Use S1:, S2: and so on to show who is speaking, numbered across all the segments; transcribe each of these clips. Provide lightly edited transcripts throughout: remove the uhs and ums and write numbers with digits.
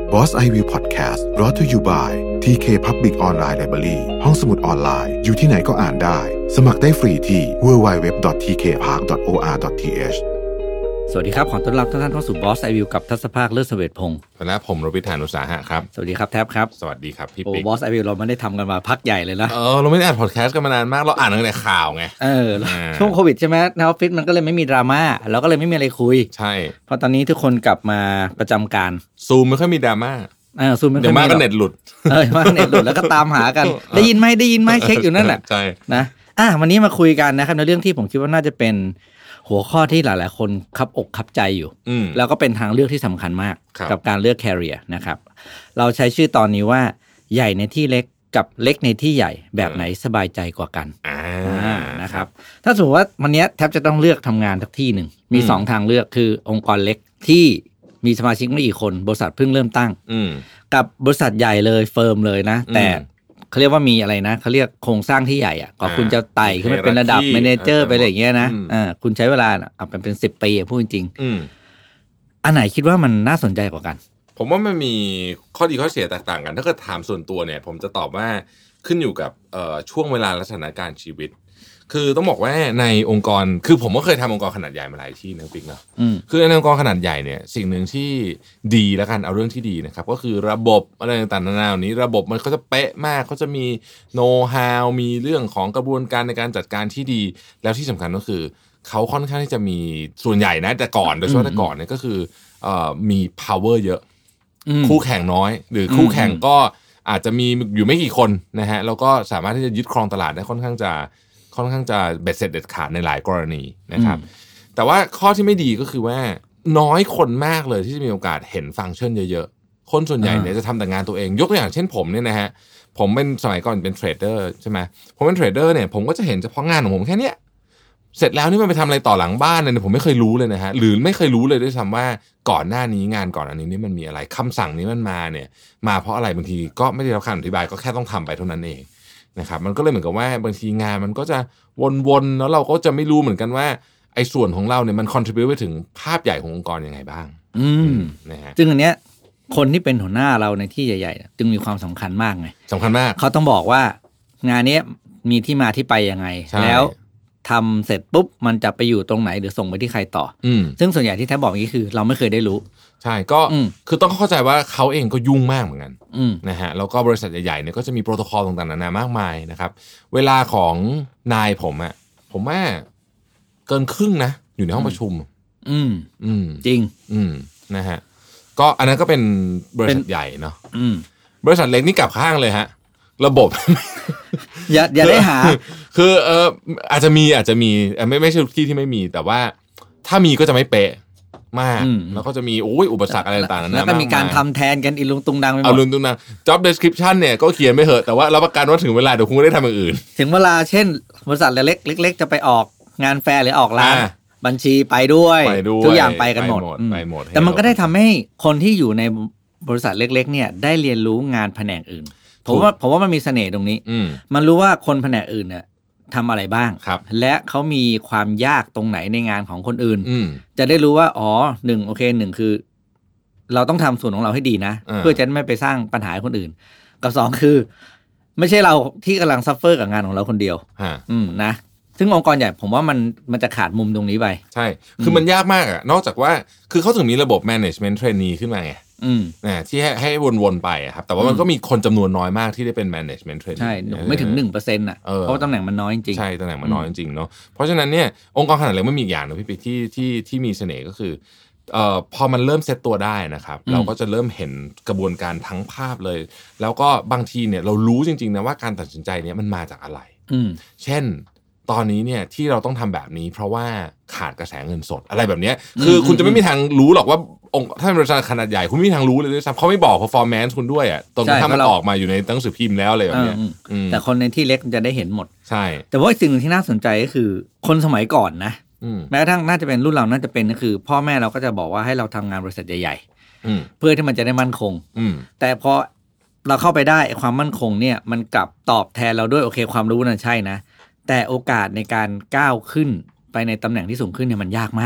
S1: Boss iView Podcast brought to you by TK Public Online Library ห้องสมุดออนไลน์อยู่ที่ไหนก็อ่านได้สมัครได้ฟรีที่ www.tkpark.or.th
S2: สวัสดีครับขอต้อนรับทุกท่านเข้าสู่ Boss iView กับทัศภาคเลิศเสวตพงศ์
S3: และผมรวิธานุสาหะครับ
S2: สวัสดีครับแท็บครับ
S3: สวัสดีครับพี่
S2: ปิ๊
S3: ก
S2: Boss iView เราไม่ได้ทำกันมาพักใหญ่เลยนะ
S3: เราไม่ได้อ่านพอดแคสต์กันมานานมากเราอ่านตั้งแต่ข่าวไง
S2: ช่วงโควิดใช่ไหมในออฟฟิศมันก็เลยไม่มีดราม่าเราก็เลยไม่มีอะไรคุย
S3: ใช่
S2: เพราะตอนนี้ทุกคนกลับมาประจำการ
S3: ซูมไม่ค่อยมีดราม่า
S2: ซูมไม่ค่อยมี
S3: เดี๋ยวมาก็เน็ตหลุด
S2: มาเน็ตหลุดแล้วก็ตามหากันได้ยินไหมเช็คอยู่นั่นแหละ
S3: ใช่
S2: นะวันนี้มาคุยกันนะครับในเรื่องที่ผมคิดว่าน่าจะเป็นหัวข้อที่หลายๆคนคับอกคับใจอยู่แล้วก็เป็นทางเลือกที่สำคัญมากกับการเลือก career นะครับเราใช้ชื่อตอนนี้ว่าใหญ่ในที่เล็กกับเล็กในที่ใหญ่แบบไหนสบายใจกว่ากันนะครับถ้าสมมติว่าวันนี้แทบจะต้องเลือกทำงานสักที่หนึ่งมี2ทางเลือกคือองค์กรเล็กที่มีสมาชิกไม่กี่คนบริษัทเพิ่งเริ่มตั้งกับบริษัทใหญ่เลยเฟิร์มเลยนะแต่เขาเรียกว่ามีอะไรนะเขาเรียกโครงสร้างที่ใหญ่อ่ะก็คุณจะไต่ขึ้นไปเป็นระดับแมเนเจอร์ไปอะไรอย่างเงี้ยนะคุณใช้เวลาเอาเป็น10 ปีพูดจริงอันไหนคิดว่ามันน่าสนใจกว่ากัน
S3: ผมว่ามันมีข้อดีข้อเสียแตกต่างกันถ้าเกิดถามส่วนตัวเนี่ยผมจะตอบว่าขึ้นอยู่กับช่วงเวลาและสถานการณ์ชีวิตคือต้องบอกว่าในองค์กรคือผมก็เคยทำองค์กรขนาดใหญ่มาหลายที่นะปิ๊กเนาะคือในองค์กรขนาดใหญ่เนี่ยสิ่งหนึ่งที่ดีแล้วกันเอาเรื่องที่ดีนะครับก็คือระบบอะไรต่างๆนานานี้ระบบมันเขาจะเป๊ะมากเขาจะมีโน้ตฮาวมีเรื่องของกระบวนการในการจัดการที่ดีแล้วที่สำคัญก็คือเขาค่อนข้างที่จะมีส่วนใหญ่นะแต่ก่อนโดยเฉพาะแต่ก่อนเนี่ยก็คือมี power เยอะคู่แข่งน้อยหรือคู่แข่งก็อาจจะมีอยู่ไม่กี่คนนะฮะแล้วก็สามารถที่จะยึดครองตลาดได้ค่อนข้างจะเบ็ดเสร็จเด็ดขาดในหลายกรณีนะครับแต่ว่าข้อที่ไม่ดีก็คือว่าน้อยคนมากเลยที่จะมีโอกาสเห็นฟังก์ชันเยอะๆคนส่วนใหญ่เนี่ยจะทำแต่งานตัวเองยกตัวอย่างเช่นผมเนี่ยนะฮะผมเป็นสมัยก่อนเป็นเทรดเดอร์ใช่ไหมผมเป็นเทรดเดอร์เนี่ยผมก็จะเห็นเฉพาะงานของผมแค่เนี้ยเสร็จแล้วนี่มันไปทำอะไรต่อหลังบ้านเนี่ยผมไม่เคยรู้เลยนะฮะหรือไม่เคยรู้เลยด้วยซ้ำว่าก่อนหน้านี้งานก่อนอันนี้นี่มันมีอะไรคำสั่งนี้มันมาเนี่ยมาเพราะอะไรบางทีก็ไม่ได้รับคำอธิบายก็แค่ต้องทำไปเท่านั้นเองนะครับมันก็เลยเหมือนกับว่าบางทีงานมันก็จะวนๆแล้วเราก็จะไม่รู้เหมือนกันว่าไอ้ส่วนของเราเนี่ยมัน contribute ไปถึงภาพใหญ่ขององค์กรยังไงบ้างนะฮะ
S2: ซึ่งอันเนี้ยคนที่เป็นหัวหน้าเราในที่ใหญ่ๆจึงมีความสำคัญมากไง
S3: สำคัญมาก
S2: เขาต้องบอกว่างานนี้มีที่มาที่ไปยังไงแล้วทำเสร็จปุ๊บมันจะไปอยู่ตรงไหนหรือส่งไปที่ใครต่อซึ่งส่วนใหญ่ที่แท้บอกอย่างนี้คือเราไม่เคยได้รู้
S3: ใช่ก็คือต้องเข้าใจว่าเขาเองก็ยุ่งมากเหมือนกันนะฮะแล้วก็บริษัทใหญ่ๆเนี่ยก็จะมีโปรโตคอลต่างๆนานามากมายนะครับเวลาของนายผมว่าเกินครึ่งนะอยู่ในห้องประชุม
S2: จริง
S3: นะฮะก็อันนั้นก็เป็นบริษัทใหญ่เนาะบริษัทเล็กนี่กลับข้างเลยฮะระบบ
S2: อย่าได้หา
S3: คืออาจจะมีไม่ใช่ทุกที่ที่ไม่มีแต่ว่าถ้ามีก็จะไม่เป๊ะมากแล้วก็จะมีอุปสรรคอะไรต่างๆนะ
S2: แล้วก็มีการทำแทนกันอีลุงตุงดังไปหมด
S3: เอาลุงตุงดัง job description เนี่ยก็เขียนไปเถอะแต่ว่ารับประกันว่าถึงเวลาเดี๋ยวคุณได้ทำอย่างอื่น
S2: ถึงเวลาเช่นบริษัทเล็กๆจะไปออกงานแฟร์หรือออกร้านบัญชีไปด้วยทุกอย่างไปกันหมดแต่มันก็ได้ทำให้คนที่อยู่ในบริษัทเล็กๆเนี่ยได้เรียนรู้งานแผนกอื่นผมว่ามันมีเสน่ห์ตรงนี้มันรู้ว่าคนแผนกอื่นเนี่ยทำอะไรบ้างและเขามีความยากตรงไหนในงานของคนอื่นจะได้รู้ว่าโอเค1คือเราต้องทำส่วนของเราให้ดีนะเพื่อจะไม่ไปสร้างปัญหาให้คนอื่นกับ2คือไม่ใช่เราที่กำลังซัฟเฟอร์กับงานของเราคนเดียวนะซึ่งองค์กรใหญ่ผมว่ามันจะขาดมุมตรงนี้ไป
S3: ใช่คือมันยากมากนอกจากว่าคือเขาถึงมีระบบ management trainee ขึ้นมาไงที่ให้วนๆไปครับแต่ว่ามันก็มีคนจำนวนน้อยมากที่ได้เป็น management trainee
S2: ใช่ไม่ถึง 1% เพราะตำแหน่งมันน้อยจริง
S3: ใช่ตำแหน่งมันน้อยจริงเนาะเพราะฉะนั้นเนี่ยองค์กรขนาดเล็กไม่มีอีกอย่างนึงพี่ปิ๊กที่มีเสน่ห์ก็คือพอมันเริ่มเซตตัวได้นะครับเราก็จะเริ่มเห็นกระบวนการทั้งภาพเลยแล้วก็บางทีเนี่ยเรารู้จริงๆนะว่าการตัดสินใจเนี่ยมันมาจากอะไรเช่นตอนนี้เนี่ยที่เราต้องทำแบบนี้เพราะว่าขาดกระแสเงินสดอะไรแบบนี้คือคุณจะไม่มีทางรู้หรอกว่าถ้าเป็นบริษัทขนาดใหญ่คุณไม่มีทางรู้เลยด้วยซ้ำเขาไม่บอก performance คุณด้วยตอนที่มันออกมาอยู่ในหนังสือพิมพ์แล้วอะไรแบบนี้
S2: แต่คนในที่เล็กจะได้เห็นหมด
S3: ใช่
S2: แต่ว่าสิ่งหนึ่งที่น่าสนใจก็คือคนสมัยก่อนนะแม้กระทั่งน่าจะเป็นรุ่นเราน่าจะเป็นก็คือพ่อแม่เราก็จะบอกว่าให้เราทำงานบริษัทใหญ่ๆเพื่อที่มันจะได้มั่นคงแต่พอเราเข้าไปได้ความมั่นคงเนี่ยมันกลับตอบแทนเราด้วยโอเคความรู้น่ะใช่นะแต่โอกาสในการก้าวขึ้นไปในตำแหน่งที่สูงขึ้นเนี่ยมันยากมาก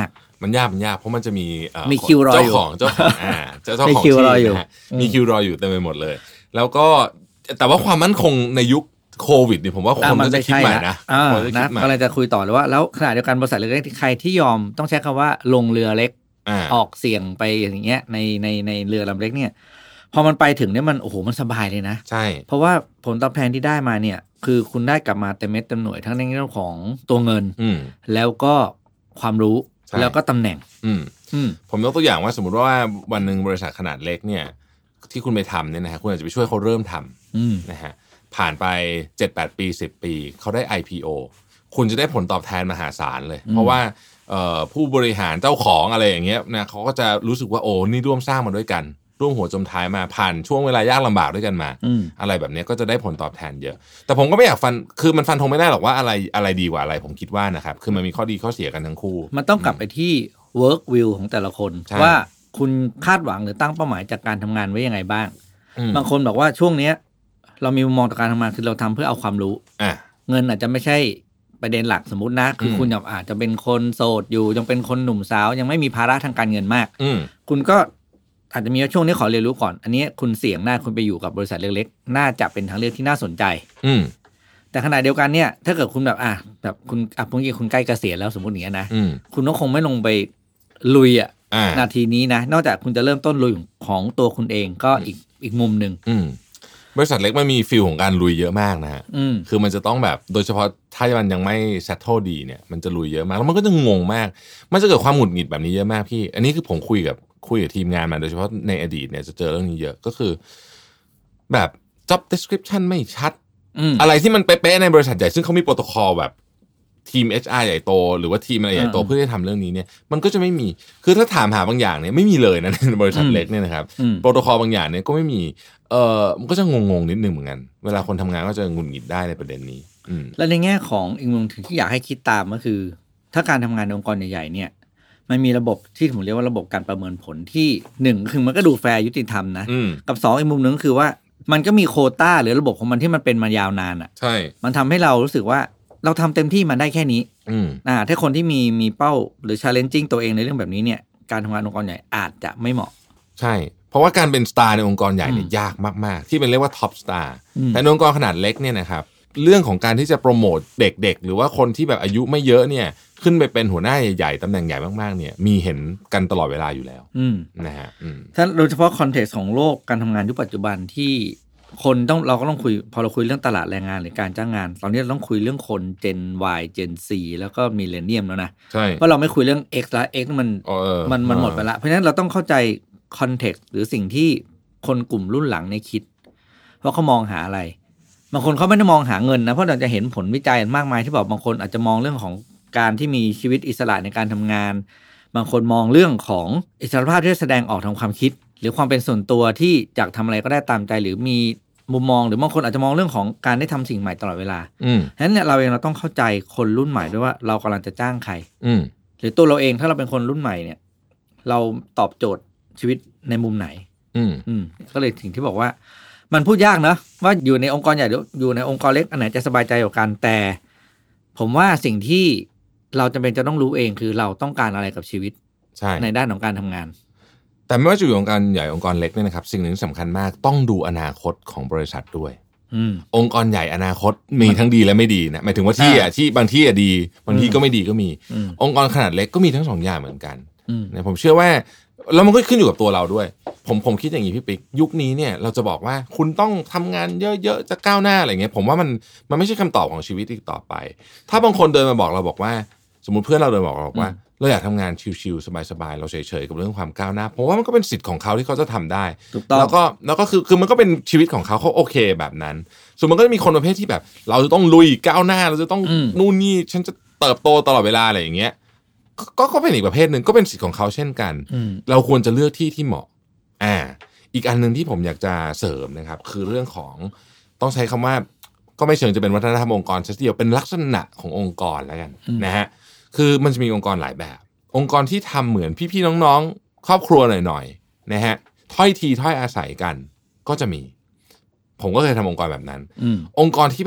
S3: มันยากเพราะมันจะมี
S2: คิวรออยู่
S3: เจ้าของที่นะฮะมีคิวรออยู่เต็มไปหมดเลยแล้วก็แต่ว่าความมั่นคงในยุคโควิดเนี่ยผมว่าคนก็จะคิดใหม่นะ
S2: ก็เลยจะคุยต่อเลยว่าแล้วขณะเดียวกันบริษัทเล็กๆใครที่ยอมต้องใช้คำว่าลงเรือเล็กออกเสี่ยงไปอย่างเงี้ยในเรือลำเล็กเนี่ยพอมันไปถึงเนี่ยมันโอ้โหมันสบายเลยนะ
S3: ใช่
S2: เพราะว่าผลตอบแทนที่ได้มาเนี่ยคือคุณได้กลับมาเต็มเม็ดเต็มหน่วยทั้งในเรื่องของตัวเงินแล้วก็ความรู้แล้วก็ตำแหน่ง
S3: ผมยกตัวอย่างว่าสมมติว่าวันหนึ่งบริษัทขนาดเล็กเนี่ยที่คุณไปทำเนี่ยนะฮะคุณอาจจะไปช่วยเขาเริ่มทำนะฮะผ่านไป 7-8 ปี 10 ปีเขาได้ IPO คุณจะได้ผลตอบแทนมหาศาลเลยเพราะว่าผู้บริหารเจ้าของอะไรอย่างเงี้ยนะเขาก็จะรู้สึกว่าโอ้นี่ร่วมสร้างมาด้วยกันร่วมหัวจมท้ายมาผ่านช่วงเวลายากลำบากด้วยกันมาอะไรแบบนี้ก็จะได้ผลตอบแทนเยอะแต่ผมก็ไม่อยากคือมันฟันธงไม่ได้หรอกว่าอะไรดีกว่าอะไรผมคิดว่านะครับคือมันมีข้อดีข้อเสียกันทั้งคู่
S2: มันต้องกลับไปที่ work view ของแต่ละคนว่าคุณคาดหวังหรือตั้งเป้าหมายจากการทำงานไว้ยังไงบ้างบางคนบอกว่าช่วงนี้เรามีมุมมองต่อการทำงานคือเราทำเพื่อเอาความรู้เงินอาจจะไม่ใช่ประเด็นหลักสมมุตินะคือคุณอาจจะเป็นคนโสดอยู่ยังเป็นคนหนุ่มสาวยังไม่มีภาระทางการเงินมากคุณก็อาจจะมีช่วงนี้ขอเรียนรู้ก่อนอันนี้คุณเสี่ยงหน้าคุณไปอยู่กับบริษัทเล็กๆน่าจะเป็นทางเลือกที่น่าสนใจแต่ขณะเดียวกันเนี่ยถ้าเกิดคุณแบบคุณเมื่อกี้คุณใกล้เกษียณแล้วสมมติอย่างนี้นะคุณก็คงไม่ลงไปลุยนาทีนี้นะนอกจากคุณจะเริ่มต้นลุยของตัวคุณเองก็อีกมุมนึง
S3: บริษัทเล็กมันมีฟีลของการลุยเยอะมากนะฮะคือมันจะต้องแบบโดยเฉพาะถ้ามันยังไม่เซตโตดีเนี่ยมันจะลุยเยอะมากแล้วมันก็จะงงมากมันจะเกิดความหงุดหงิดแบบนี้เยอะมากพี่อันนี้คือผมคุยกับทีมงานมาโดยเฉพาะในอดีตเนี่ยจะเจอเรื่องนี้เยอะก็คือแบบ job description ไม่ชัดอะไรที่มันเป๊ะๆในบริษัทใหญ่ซึ่งเขามีโปรโตคอลแบบทีม HR ใหญ่โตหรือว่าทีมอะไรใหญ่โตเพื่อที่จะทำเรื่องนี้เนี่ยมันก็จะไม่มีคือถ้าถามหาบางอย่างเนี่ยไม่มีเลยนะในบริษัทเล็กเนี่ยนะครับโปรโตคอลบางอย่างเนี่ยก็ไม่มีมันก็จะงงๆนิดนึงเหมือนกันเวลาคนทำงานก็จะหงุดหงิดได้ในประเด็นนี้
S2: และในแง่ของอีกมุมถึงที่อยากให้คิดตามก็คือถ้าการทำงานในองค์กรใหญ่ๆเนี่ยมันมีระบบที่ผมเรียกว่าระบบการประเมินผลที่1คือมันก็ดูแฟร์ยุติธรรมนะกับ2อีกมุมนึงคือว่ามันก็มีโควต้าหรือระบบของมันที่มันเป็นมายาวนานอ่ะ
S3: ใช่
S2: มันทำให้เรารู้สึกว่าเราทำเต็มที่มันได้แค่นี้ถ้าคนที่มีเป้าหรือ challenging ตัวเองในเรื่องแบบนี้เนี่ยการทำงานองค์กรใหญ่อาจจะไม่เหมาะ
S3: ใช่เพราะว่าการเป็นสตาร์ในองค์กรใหญ่เนี่ยยากมากๆที่เป็นเรียกว่าท็อปสตาร์แต่ในองค์กรขนาดเล็กเนี่ยนะครับเรื่องของการที่จะโปรโมทเด็กๆหรือว่าคนที่แบบอายุไม่เยอะเนี่ยขึ้นไปเป็นหัวหน้าใหญ่ๆตำแหน่งใหญ่มากๆเนี่ยมีเห็นกันตลอดเวลาอยู่แล้วนะฮะ
S2: ถ้าโดยเฉพาะคอนเทกซ์ของโลกการทำงานยุคปัจจุบันที่คนเราก็ต้องคุยพอเราคุยเรื่องตลาดแรงงานหรือการจ้างงานตอนนี้เราต้องคุยเรื่องคน Gen Y Gen Z แล้วก็มิลเลนเนียมแล้วนะเพราะเราไม่คุยเรื่อง X แล้ว X มันหมดไปละเพราะฉะนั้นเราต้องเข้าใจคอนเทกซ์หรือสิ่งที่คนกลุ่มรุ่นหลังเนี่ยคิดว่าเขามองหาอะไรบางคนเขาไม่ได้มองหาเงินนะเพราะเราจะเห็นผลวิจัยมากมายที่บอกบางคนอาจจะมองเรื่องของการที่มีชีวิตอิสระในการทำงานบางคนมองเรื่องของอิสรภาพที่แสดงออกทางความคิดหรือความเป็นส่วนตัวที่อยากทำอะไรก็ได้ตามใจหรือมีมุมมองหรือบางคนอาจจะมองเรื่องของการได้ทำสิ่งใหม่ตลอดเวลาฉะนั้นเนี่ยเราเองเราต้องเข้าใจคนรุ่นใหม่ด้วยว่าเรากำลังจะจ้างใครหรือตัวเราเองถ้าเราเป็นคนรุ่นใหม่เนี่ยเราตอบโจทย์ชีวิตในมุมไหนก็เลยถึงที่บอกว่ามันพูดยากนะว่าอยู่ในองค์กรใหญ่หรืออยู่ในองค์กรเล็กอันไหนจะสบายใจกว่ากันแต่ผมว่าสิ่งที่เราจำเป็นจะต้องรู้เองคือเราต้องการอะไรกับชีวิต ในด้านของการทำงาน
S3: แต่ไม่ว่าจะอยู่องค์กรใหญ่องค์กรเล็กเนี่ยนะครับสิ่งหนึ่งสำคัญมากต้องดูอนาคตของบริษัทด้วยองค์กรใหญ่อนาคตมีทั้งดีและไม่ดีนะหมายถึงว่าที่บางที่ดีบางที่ก็ไม่ดีก็มีองค์กรขนาดเล็กก็มีทั้งสองอย่างเหมือนกันนะผมเชื่อว่าแล้วมันก็ขึ้นอยู่กับตัวเราด้วยผมคิดอย่างนี้พี่ปิ๊กยุคนี้เนี่ยเราจะบอกว่าคุณต้องทำงานเยอะๆจะก้าวหน้าอะไรเงี้ยผมว่ามันไม่ใช่คำตอบของชีวิตอีกต่อไปถ้าบางคนเดินมาบอกเราบอกว่าสมมุติเพื่อนเราเดินบอกเราบอกว่าเราอยากทำงานชิลๆสบายๆเราเฉยๆกับเรื่องความก้าวหน้าผมว่ามันก็เป็นสิทธิ์ของเขาที่เขาจะทำได้แล้วก็คือมันก็เป็นชีวิตของเขาโอเคแบบนั้นส่วนมันก็จะมีคนประเภทที่แบบเราจะต้องลุยก้าวหน้าเราจะต้องนู่นนี่ฉันจะเติบโตตลอดเวลาอะไรอย่างเงี้ยก็เป็นอีกประเภทนึงก็เป็นสิทธิ์ของเขาเช่นกันเราควรจะเลือกที่เหมาะอีกอันนึงที่ผมอยากจะเสริมนะครับคือเรื่องของต้องใช้คำว่าก็ไม่เชิงจะเป็นวัฒนธรรมองค์กรซะทีเดียวเป็นลักษณะขององค์กรแล้วกันนะฮะคือมันจะมีองค์กรหลายแบบองค์กรที่ทำเหมือนพี่ๆน้องๆครอบครัวหน่อยๆนะฮะถ้อยทีถ้อยอาศัยกันก็จะมีผมก็เคยทำองค์กรแบบนั้นองค์กรที่แบบ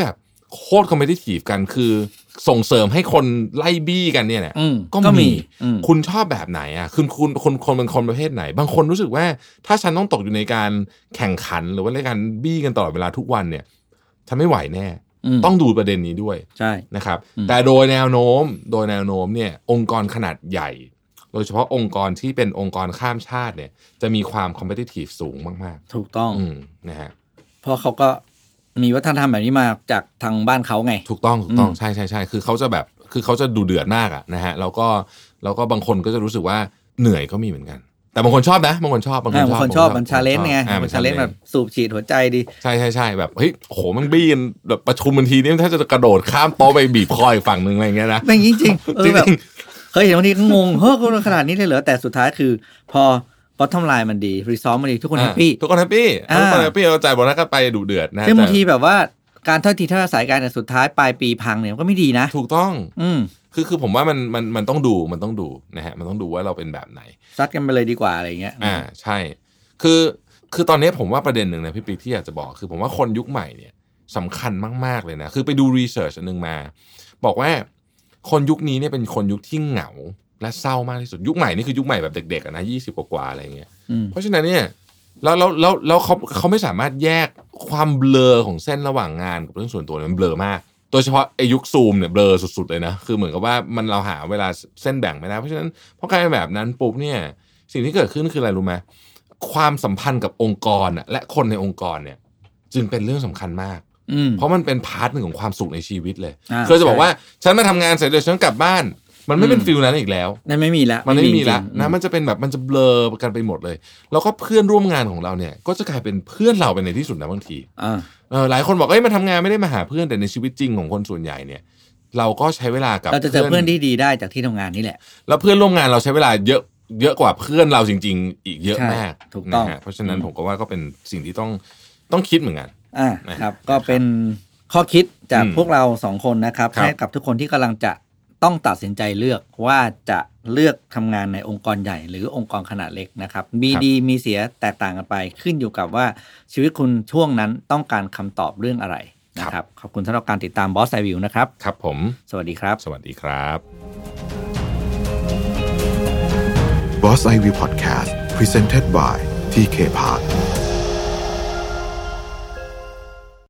S3: โคตรคอมเพทิทีฟกันคือส่งเสริมให้คนไล่บี้กันเนี่ยก็มีคุณชอบแบบไหนอ่ะคุณเป็นคนประเภทไหนบางคนรู้สึกว่าถ้าฉันต้องตกอยู่ในการแข่งขันหรือว่าในการบี้กันตลอดเวลาทุกวันเนี่ยฉันไม่ไหวแน่ต้องดูประเด็นนี้ด้วย
S2: ใช่
S3: นะครับแต่โดยแนวโน้มเนี่ยองค์กรขนาดใหญ่โดยเฉพาะองค์กรที่เป็นองค์กรข้ามชาติเนี่ยจะมีความคอมเพทิทีฟสูงมาก
S2: ๆถูกต้อง
S3: นะฮะ
S2: เพราะเขาก็มีวัฒนธรรมแบบนี้มาจากทางบ้านเขาไง
S3: ถูกต้องใช่คือเขาจะแบบคือเขาจะดูเดือดมากอ่ะนะฮะแล้วก็บางคนก็จะรู้สึกว่าเหนื่อยก็มีเหมือนกันแต่บางคนชอบนะบางคนชอบมัน
S2: ชาเลนจ์ไงมันชาเลนจ์แบบสูบฉีดหัวใจดี
S3: ใช่แบบเฮ้ยโหมันบี้กันแบบประชุมทันทีนี่ถ้าจะกระโดดข้ามโต๊ะไปบีบคออีกฝั่งนึงอะไรอย่างเงี้ยนะ
S2: ไม่จริงแบบเคยเห็นบางทีก็งงเฮ้ยขนาดนี้เลยเหรอแต่สุดท้ายคือพอทำลายมันดีรีซอสมันดีทุกคนแฮปปี้
S3: เราจ่ายโบนัสก็ไปดูเดือดนะ
S2: แต่บางทีแบบว่าการทอดทีทอดอาศัยกันแต่สุดท้ายปลายปีพังเนี่ยก็ไม่ดีนะ
S3: ถูกต้องคือผมว่ามันต้องดูนะฮะมันต้องดูว่าเราเป็นแบบไหน
S2: ซัดกันไปเลยดีกว่าอะไรเงี้ย
S3: ใช่คือตอนนี้ผมว่าประเด็นหนึ่งนะพี่ปิ๊กที่อยากจะบอกคือผมว่าคนยุคใหม่เนี่ยสำคัญมากๆเลยนะคือไปดูรีเสิร์ชอันนึงมาบอกว่าคนยุคนี้เนี่ยเป็นคนยุคที่เหงาและเศร้ามากที่สุดยุคใหม่นี่คือยุคใหม่แบบเด็กๆนะ20กว่าอะไรเงี้ยเพราะฉะนั้นเนี่ยแล้วเขาไม่สามารถแยกความเบลอของเส้นระหว่างงานกับเรื่องส่วนตัวมันเบลอมากโดยเฉพาะไอ้ยุคซูมเนี่ยเบลอสุดๆเลยนะคือเหมือนกับว่ามันเราหาเวลาเส้นแบ่งไม่ได้เพราะฉะนั้นพอกลายเป็นแบบนั้นปุ๊บเนี่ยสิ่งที่เกิดขึ้นคืออะไรรู้ไหมความสัมพันธ์กับองค์กรและคนในองค์กรเนี่ยจึงเป็นเรื่องสำคัญมากเพราะมันเป็นพาร์ทหนึ่งของความสุขในชีวิตเลยคือจะบอกว่าฉันมาทำงานเสร็จเดี๋ยวฉันกลับบ้านมันไม่เป็นฟิลนั้นอีกแล้ว
S2: นั่นไม่มีแล้ว
S3: มันไม่มีแล้วนะมันจะเป็นแบบมันจะเบลอกันไปหมดเลยแล้วก็เพื่อนร่วมงานของเราเนี่ยก็จะกลายเป็นเพื่อนเราไปในที่สุดนะบางทีหลายคนบอกมาทำงานไม่ได้มาหาเพื่อนแต่ในชีวิตจริงของคนส่วนใหญ่เนี่ยเราก็ใช้เวลากับ
S2: เราจะเจอเพื่อนที่ดีได้จากที่ทำงานนี่แหละ
S3: แล้วเพื่อนร่วมงานเราใช้เวลาเยอะกว่าเพื่อนเราจริงๆอีกเยอะมาก
S2: ถูกต้อง
S3: เพราะฉะนั้นผมก็ว่าก็เป็นสิ่งที่ต้องคิดเหมือนกัน
S2: ครับก็เป็นข้อคิดจากพวกเรา2คนนะครับให้กับทุกคนที่กำลังจะต้องตัดสินใจเลือกว่าจะเลือกทำงานในองค์กรใหญ่หรือองค์กรขนาดเล็กนะครับมีดีมีเสียแตกต่างกันไปขึ้นอยู่กับว่าชีวิตคุณช่วงนั้นต้องการคำตอบเรื่องอะไรนะครับขอบคุณสำหรับการติดตาม Boss Eye View นะครับ
S3: ครับผม
S2: สวัสดีครับ
S3: สวัสดีครับ
S1: Boss Eye View Podcast Presented by TK Park